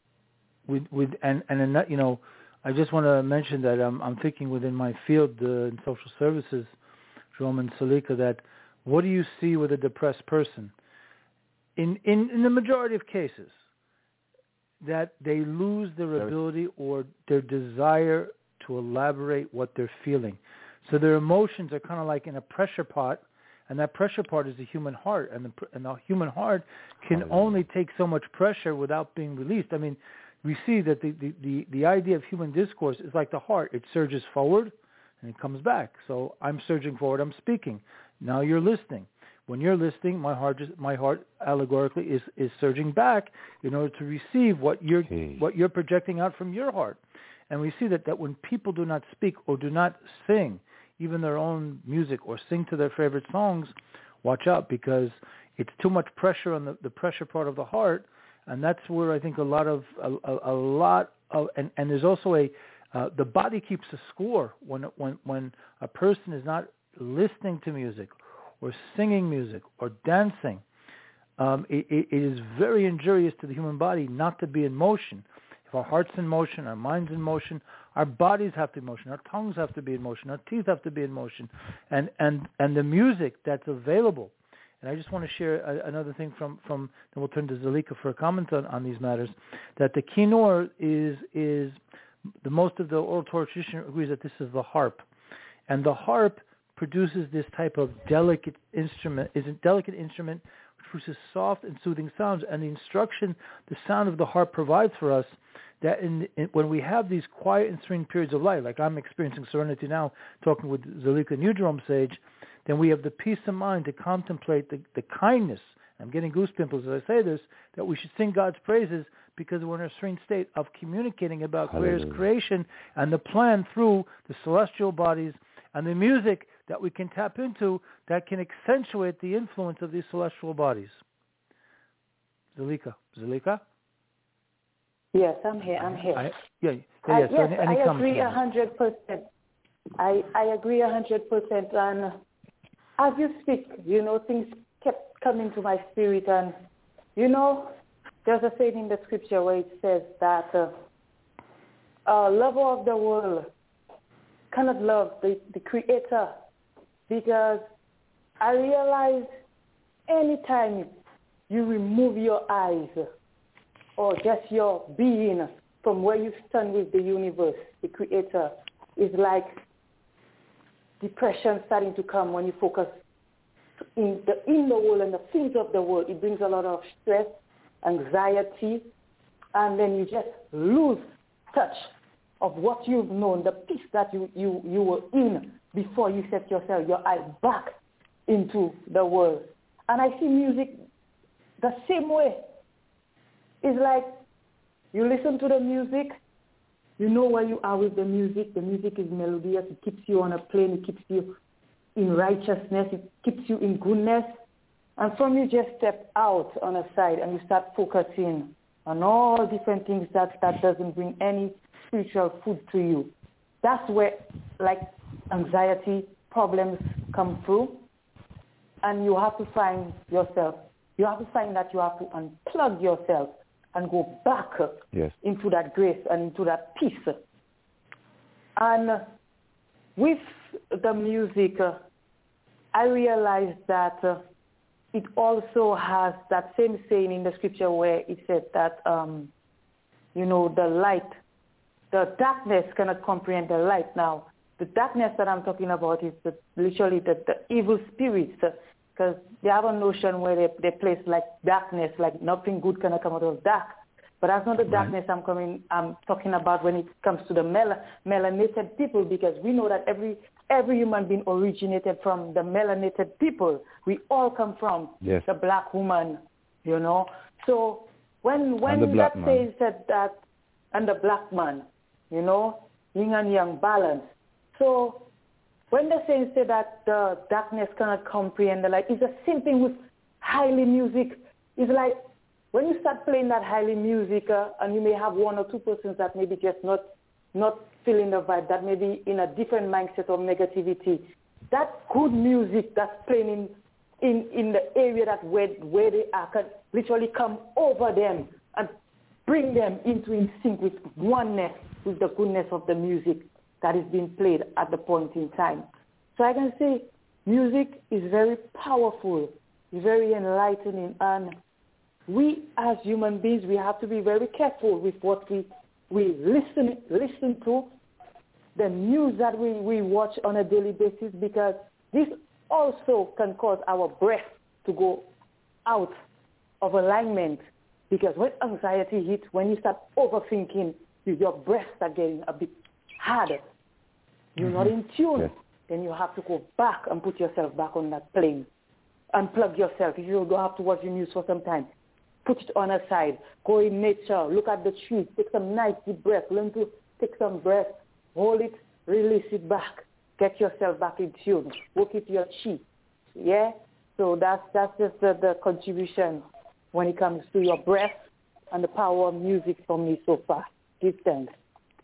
I just want to mention that I'm thinking within my field in social services, Jerome and Salika, that what do you see with a depressed person? In the majority of cases, that they lose their ability or their desire to elaborate what they're feeling. So their emotions are kind of like in a pressure pot, and that pressure pot is the human heart, and the human heart can only take so much pressure without being released. I mean, we see that the idea of human discourse is like the heart. It surges forward, and it comes back. So I'm surging forward, I'm speaking. Now you're listening. When you're listening, my heart allegorically is surging back in order to receive what you're projecting out from your heart. And we see that when people do not speak or do not sing even their own music or sing to their favorite songs, watch out, because it's too much pressure on the pressure part of the heart, and that's where I think a lot of and there's also the body keeps a score when a person is not listening to music or singing music or dancing. It is very injurious to the human body not to be in motion. If our heart's in motion, our mind's in motion, our bodies have to be in motion, our tongues have to be in motion, our teeth have to be in motion, and the music that's available. And I just want to share another thing from then we'll turn to Zalika for a comment on these matters, that the kinnor is the most of the oral Torah tradition agrees that this is the harp. And the harp produces this type of delicate instrument which produces soft and soothing sounds. And the instruction, the sound of the harp provides for us that when we have these quiet and serene periods of life, like I'm experiencing serenity now, talking with Zalika and you, Jerome Sage, then we have the peace of mind to contemplate the kindness I'm getting goose pimples as I say this, that we should sing God's praises because we're in a serene state of communicating about Creator's creation and the plan through the celestial bodies and the music that we can tap into that can accentuate the influence of these celestial bodies. Zalika? Yes, I'm here. Yes, I any agree 100%. I agree 100%. And as you speak, things kept coming to my spirit. And, there's a saying in the scripture where it says that a lover of the world cannot love the Creator, because I realize anytime you remove your eyes or just your being from where you stand with the universe, the Creator, is like depression starting to come when you focus in the world and the things of the world. It brings a lot of stress, anxiety, and then you just lose touch of what you've known, the peace that you were in before you set your eyes back into the world. And I see music the same way. It's like you listen to the music, you know where you are with the music. The music is melodious. It keeps you on a plane. It keeps you in righteousness. It keeps you in goodness. And from you just step out on a side and you start focusing on all different things that doesn't bring any spiritual food to you. That's where, like, anxiety problems come through. And you have to find yourself. You have to find that you have to unplug yourself and go back into that grace and into that peace. And with the music, I realized that it also has that same saying in the scripture where it said that, the light, the darkness cannot comprehend the light. Now, the darkness that I'm talking about is literally the evil spirits, because they have a notion where they place like darkness, like nothing good can come out of dark. But that's not the darkness I'm talking about when it comes to the melanated people, because we know that every human being originated from the melanated people. We all come from the black woman, So when that says that, and the black man, yin and yang balance. So when the saying say that the darkness cannot comprehend the light, it's the same thing with highly music. It's like when you start playing that highly music, and you may have one or two persons that maybe just not feeling the vibe, that may be in a different mindset of negativity. That good music that's playing in the area that where they are can literally come over them and bring them into in sync with oneness with the goodness of the music that is being played at the point in time. So I can say music is very powerful, very enlightening, and we as human beings, we have to be very careful with what we listen to, the news that we watch on a daily basis, because this also can cause our breath to go out of alignment. Because when anxiety hits, when you start overthinking, your breath starts getting a bit harder. You're not in tune. Then you have to go back and put yourself back on that plane. Unplug yourself. If you don't have to watch the news for some time, put it on a side. Go in nature. Look at the trees. Take some nice deep breath. Learn to take some breath. Hold it. Release it back. Get yourself back in tune. Work with your chi. Yeah? So that's just the contribution when it comes to your breath and the power of music for me so far. Give thanks.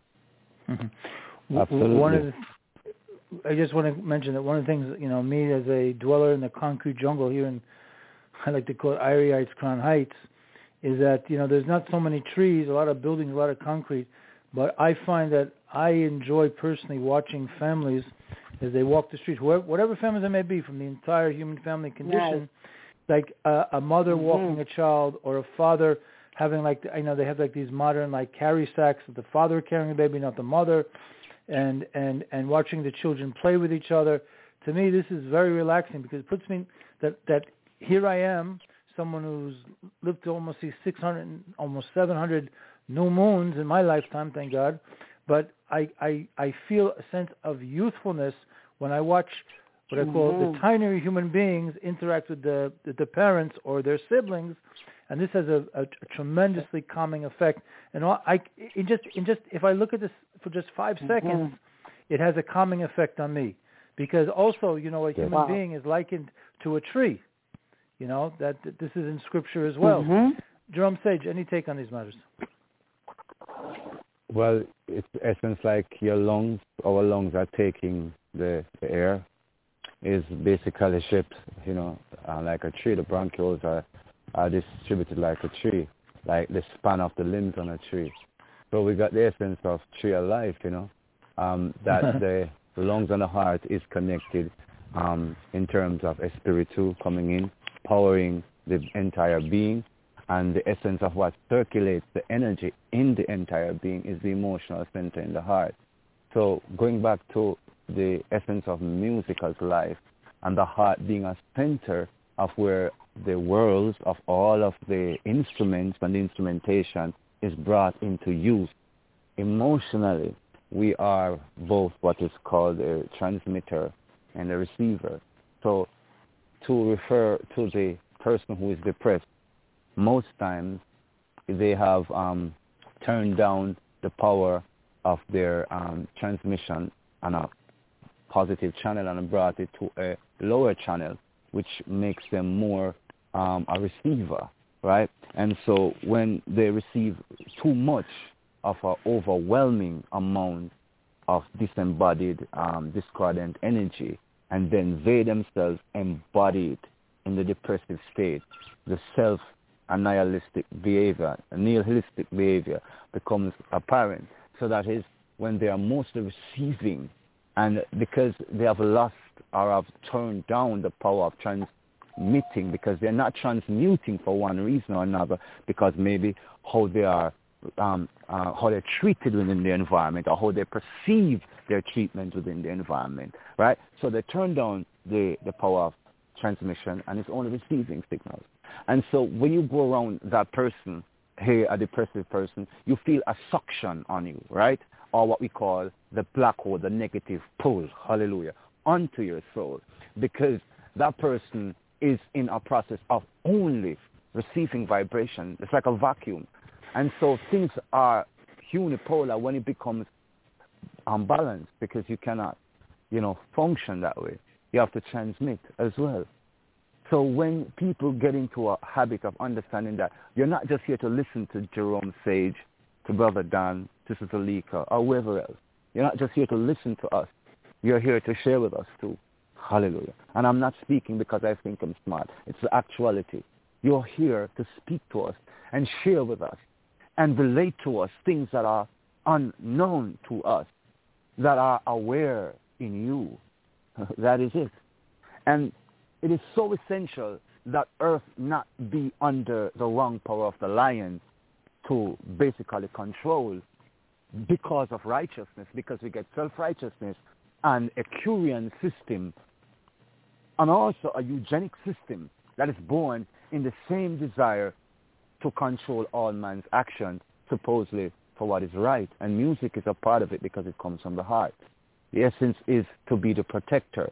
Absolutely. I just want to mention that one of the things, me as a dweller in the concrete jungle here in, I like to call it Erie Heights, Crown Heights, is that, there's not so many trees, a lot of buildings, a lot of concrete, but I find that I enjoy personally watching families as they walk the streets, whatever families they may be, from the entire human family condition, like a mother walking a child, or a father having they have like these modern carry sacks that the father carrying the baby, not the mother, and watching the children play with each other. To me, this is very relaxing, because it puts me that here I am, someone who's lived to almost see 600, almost 700 new moons in my lifetime, thank God. But I feel a sense of youthfulness when I watch what I call the tinier human beings interact with the parents or their siblings, and this has a tremendously calming effect. And if I look at this for just 5 seconds, it has a calming effect on me, because also, a human being is likened to a tree. That this is in Scripture as well. Jerome Sage, any take on these matters? Well, it's essence like our lungs are taking the air, is basically shaped, like a tree. The bronchioles are distributed like a tree, like the span of the limbs on a tree. So we got the essence of tree of life, that the lungs and the heart is connected in terms of espiritu coming in, powering the entire being. And the essence of what circulates the energy in the entire being is the emotional center in the heart. So going back to the essence of music as life, and the heart being a center of where the worlds of all of the instruments and the instrumentation is brought into use. Emotionally, we are both what is called a transmitter and a receiver. So to refer to the person who is depressed, most times they have turned down the power of their transmission on a positive channel and brought it to a lower channel, which makes them more a receiver, right? And so when they receive too much of an overwhelming amount of disembodied, discordant energy, and then they themselves embody it in the depressive state, the nihilistic behavior becomes apparent. So that is when they are mostly receiving, and because they have lost or have turned down the power of transmitting, because they're not transmuting for one reason or another, because maybe how they are how they're treated within the environment, or how they perceive their treatment within the environment, right? So they turn down the power of transmission, and it's only receiving signals. And so when you go around that person, a depressive person, you feel a suction on you, right? Or what we call the black hole, the negative pull, hallelujah, onto your soul. Because that person is in a process of only receiving vibration. It's like a vacuum. And so things are unipolar when it becomes unbalanced, because you cannot, function that way. You have to transmit as well. So when people get into a habit of understanding that you're not just here to listen to Jerome Sage, to Brother Dan, to Sister Lika, or whoever else. You're not just here to listen to us. You're here to share with us too. Hallelujah. And I'm not speaking because I think I'm smart. It's the actuality. You're here to speak to us and share with us and relate to us things that are unknown to us, that are aware in you. That is it. And it is so essential that earth not be under the wrong power of the lion to basically control, because of righteousness, because we get self-righteousness and a Curian system, and also a eugenic system that is born in the same desire to control all man's actions, supposedly for what is right. And music is a part of it because it comes from the heart. The essence is to be the protector,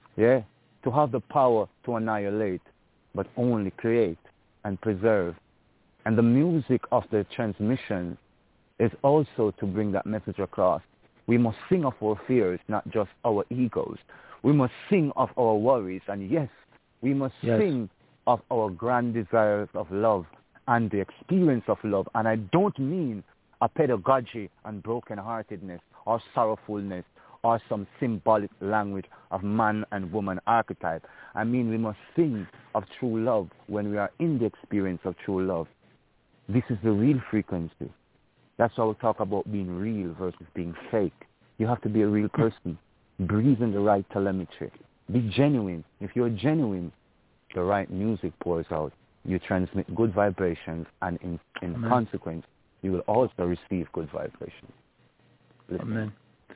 to have the power to annihilate, but only create and preserve. And the music of the transmission is also to bring that message across. We must sing of our fears, not just our egos. We must sing of our worries, and yes, we must sing of our grand desires of love and the experience of love. And I don't mean a pedagogy and brokenheartedness or sorrowfulness or some symbolic language of man and woman archetype. I mean, we must sing of true love when we are in the experience of true love. This is the real frequency. That's why we talk about being real versus being fake. You have to be a real person. Breathe in the right telemetry. Be genuine. If you're genuine, the right music pours out. You transmit good vibrations, and in consequence, you will also receive good vibrations. Listen. Amen.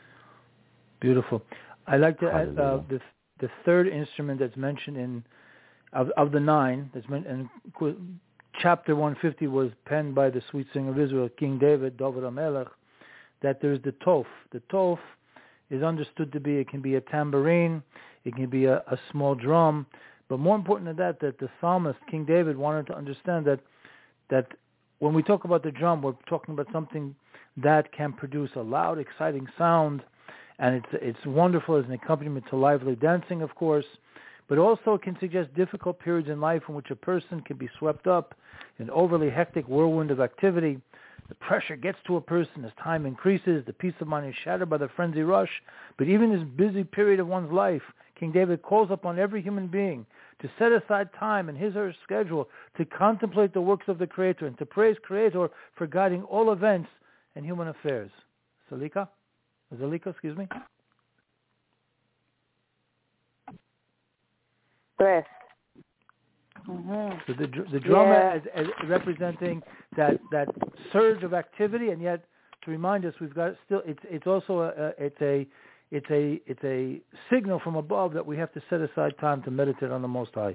Beautiful. I like to add the third instrument that's mentioned of the 9 that's mentioned in chapter 150 was penned by the sweet singer of Israel, King David, David HaMelech, that there's the Toph. The Toph is understood to be, it can be a tambourine, it can be a small drum, but more important than that the psalmist, King David, wanted to understand that when we talk about the drum, we're talking about something that can produce a loud, exciting sound, and it's wonderful as an accompaniment to lively dancing, of course, but also it can suggest difficult periods in life in which a person can be swept up in an overly hectic whirlwind of activity. The pressure gets to a person as time increases. The peace of mind is shattered by the frenzy rush. But even in this busy period of one's life, King David calls upon every human being to set aside time in his or her schedule to contemplate the works of the Creator and to praise Creator for guiding all events and human affairs. Zalika, excuse me. Yes. Mm-hmm. So the drama as representing that surge of activity, and yet to remind us we've got still it's also it's a signal from above that we have to set aside time to meditate on the Most High.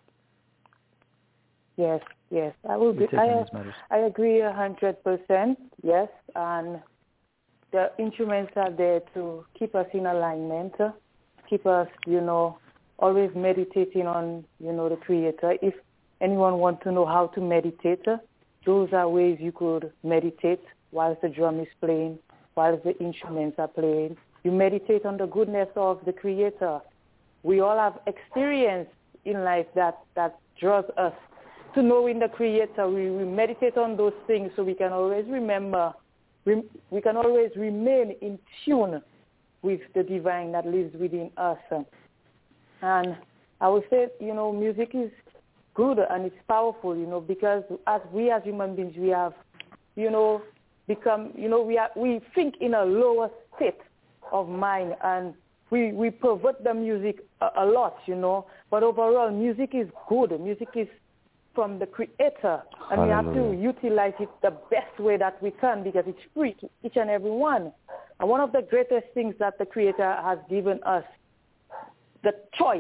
Yes, I will be. I agree 100%. Yes, and the instruments are there to keep us in alignment, keep us, always meditating on, the Creator. If anyone wants to know how to meditate, those are ways you could meditate whilst the drum is playing, whilst the instruments are playing. You meditate on the goodness of the Creator. We all have experience in life that draws us to knowing the Creator. We meditate on those things so we can always remember, we can always remain in tune with the divine that lives within us. And I would say, music is good and it's powerful, because as human beings, we have, become, we think in a lower state of mind, and we pervert the music a lot, but overall music is good. Music is from the Creator, and we have to utilize it the best way that we can because it's free to each and every one. And one of the greatest things that the Creator has given us, the choice.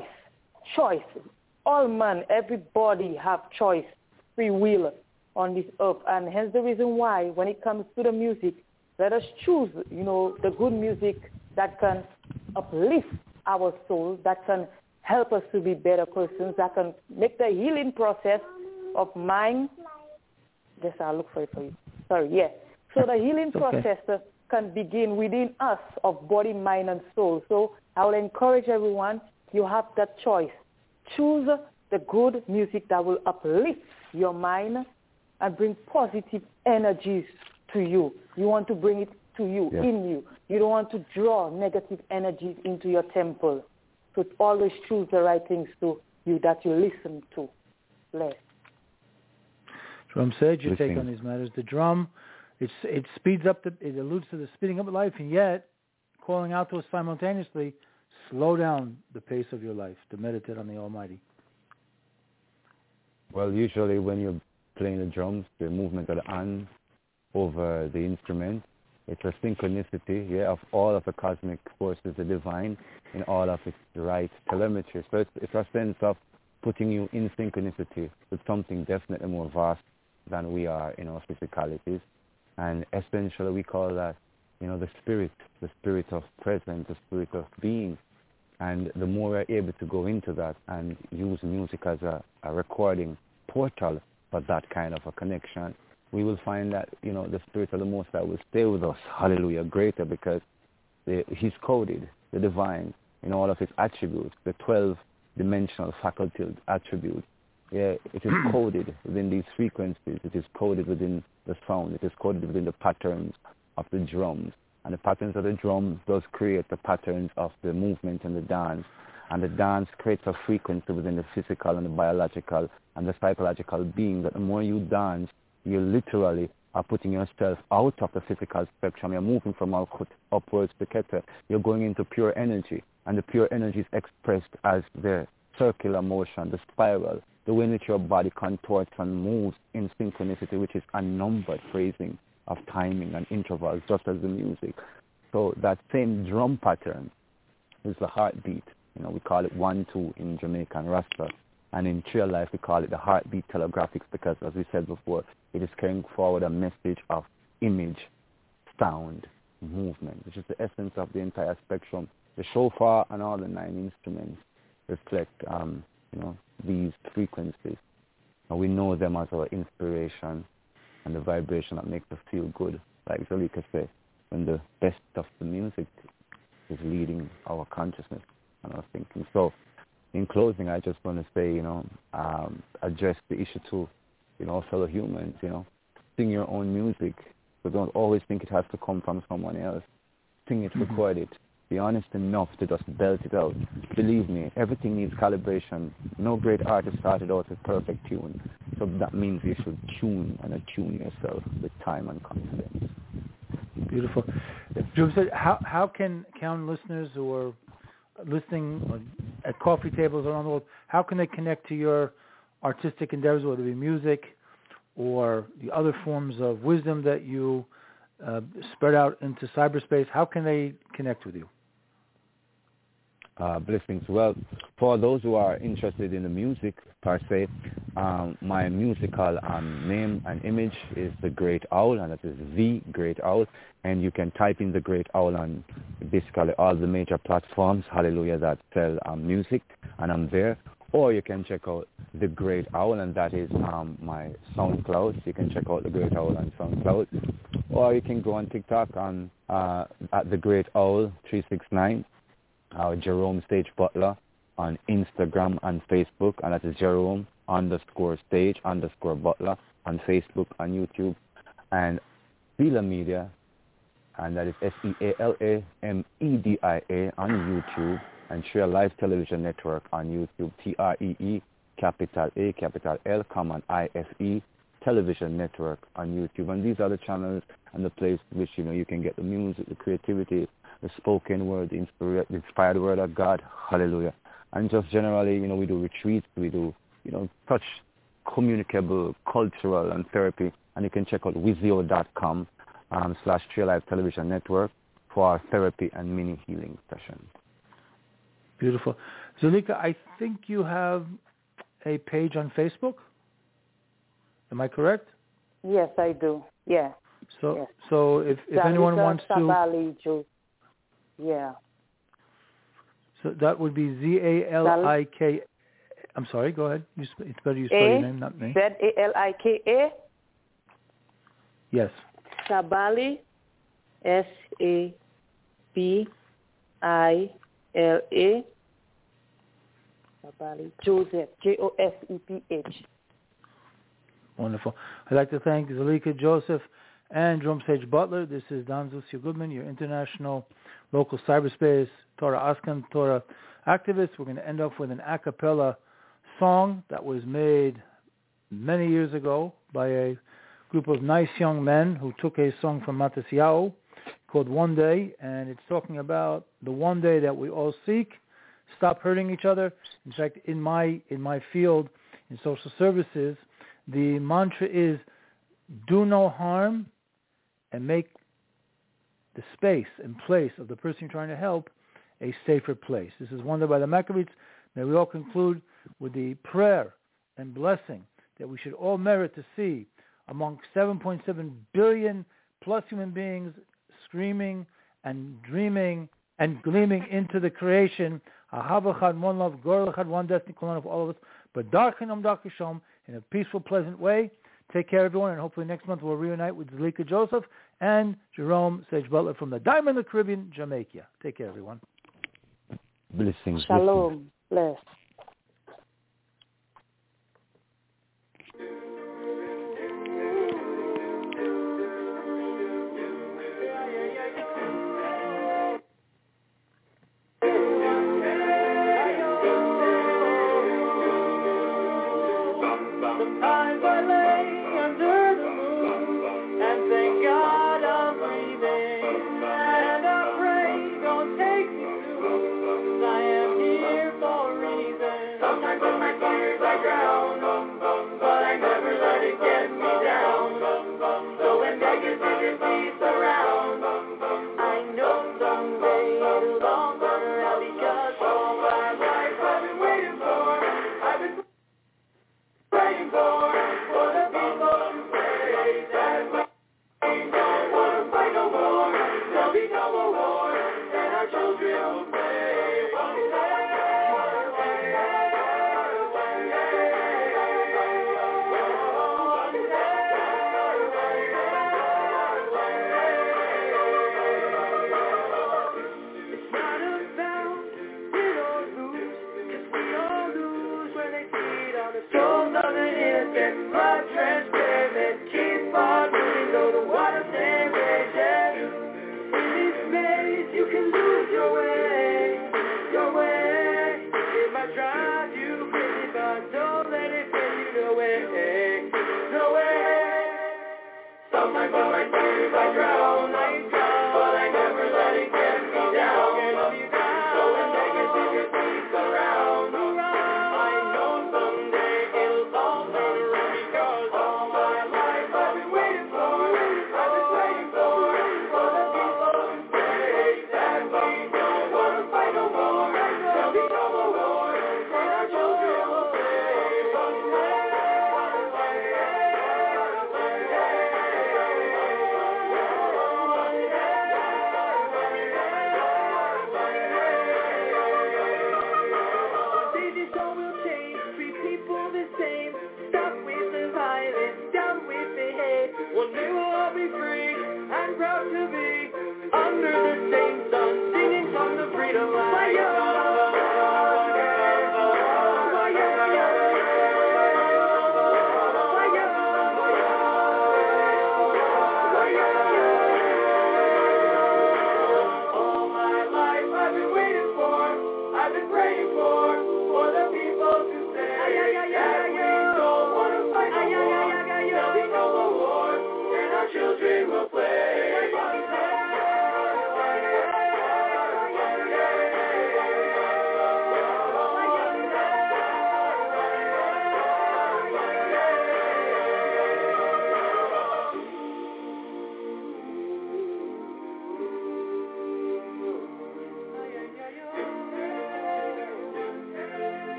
All man, everybody have choice, free will on this earth. And hence the reason why when it comes to the music, let us choose, the good music that can uplift our soul, that can help us to be better persons, that can make the healing process of mind. Yes, I'll look for it for you. Sorry, yes. So the healing process can begin within us of body, mind, and soul. So I will encourage everyone, you have that choice. Choose the good music that will uplift your mind and bring positive energies to you. You want to bring it to you, in you. You don't want to draw negative energies into your temple. So always choose the right things to you that you listen to. Bless. Drum Sage, your take on these matters. The drum, it speeds up, it alludes to the speeding up of life, and yet calling out to us simultaneously, slow down the pace of your life to meditate on the Almighty. Well, usually when you're playing the drums, the movement of the hands over the instrument, it's a synchronicity, of all of the cosmic forces, the divine, in all of its right telemetry. So it's a sense of putting you in synchronicity with something definitely more vast than we are in our physicalities. And essentially we call that, the spirit of presence, the spirit of being. And the more we're able to go into that and use music as a recording portal for that kind of a connection, we will find that, the Spirit of the Most High will stay with us, hallelujah, greater, because He's coded, the divine, in all of its attributes, the 12-dimensional faculty attributes. It is coded within these frequencies. It is coded within the sound. It is coded within the patterns of the drums. And the patterns of the drums does create the patterns of the movement and the dance. And the dance creates a frequency within the physical and the biological and the psychological being, that the more you dance, you literally are putting yourself out of the physical spectrum. You're moving from upwards to Keter. You're going into pure energy. And the pure energy is expressed as the circular motion, the spiral, the way in which your body contorts and moves in synchronicity, which is unnumbered phrasing of timing and intervals, just as the music. So that same drum pattern is the heartbeat. We call it 1-2 in Jamaican Rasta. And in real life, we call it the heartbeat telegraphics because, as we said before, it is carrying forward a message of image, sound, movement, which is the essence of the entire spectrum. The shofar and all the 9 instruments reflect, these frequencies. And we know them as our inspiration and the vibration that makes us feel good. Like Zalika said, when the best of the music is leading our consciousness and our thinking. So in closing, I just want to say, address the issue to, fellow humans, sing your own music, but don't always think it has to come from someone else. Sing it, record it. Be honest enough to just belt it out. Believe me, everything needs calibration. No great artist started out with perfect tune. So that means you should tune and attune yourself with time and confidence. Beautiful. Drew said, how can listeners who are listening at coffee tables around the world, how can they connect to your artistic endeavors, whether it be music or the other forms of wisdom that you spread out into cyberspace? How can they connect with you? Blessings. Well, for those who are interested in the music per se, my musical name and image is The Great Owl, and that is The Great Owl. And you can type in The Great Owl on basically all the major platforms, hallelujah, that sell music, and I'm there. Or you can check out The Great Owl, and that is my SoundCloud. You can check out The Great Owl on SoundCloud. Or you can go on TikTok at The Great Owl 369. Jerome Stage Butler on Instagram and Facebook, and that is Jerome_Stage_Butler on Facebook and YouTube, and Seala Media, and that is SEALAMEDIA on YouTube, and Share Live Television Network on YouTube, TREE capital A capital L common IFE Television Network on YouTube. And these are the channels and the place which you can get the music, the creativity, the spoken word, the inspired word of God, hallelujah. And just generally, we do retreats, we do, touch communicable, cultural, and therapy. And you can check out Wizio.com /Share Live Television Network for our therapy and mini healing sessions. Beautiful. Zalika, I think you have a page on Facebook. Am I correct? Yes, I do. Yeah. So if anyone wants to... Yeah. So that would be ZALIK. I'm sorry, go ahead. It's better you spell your name, not me. ZALIKA. Yes. Sabali, SABILA. Sabali Joseph, JOSEPH. Wonderful. I'd like to thank Zalika Joseph and Jerome Sage Butler. This is Don Zucio Goodman, your international local cyberspace Torah Askan, Torah activist. We're going to end off with an a cappella song that was made many years ago by a group of nice young men who took a song from Matisyahu called One Day, and it's talking about the one day that we all seek. Stop hurting each other. In fact, in my field, in social services, the mantra is do no harm and make the space and place of the person you're trying to help a safer place. This is Wonder by the Maccabees. May we all conclude with the prayer and blessing that we should all merit to see among 7.7 billion plus human beings screaming and dreaming and gleaming into the creation. Ahava Chad, one love, Gorel Chad, one destiny, Kolan of all of us, but Darchinam Darkishom in a peaceful, pleasant way. Take care, everyone, and hopefully next month we'll reunite with Zalika Joseph and Jerome Sage Butler from the Diamond of the Caribbean, Jamaica. Take care, everyone. Blessings. Shalom. Bless. Under the same sun, singing songs of freedom.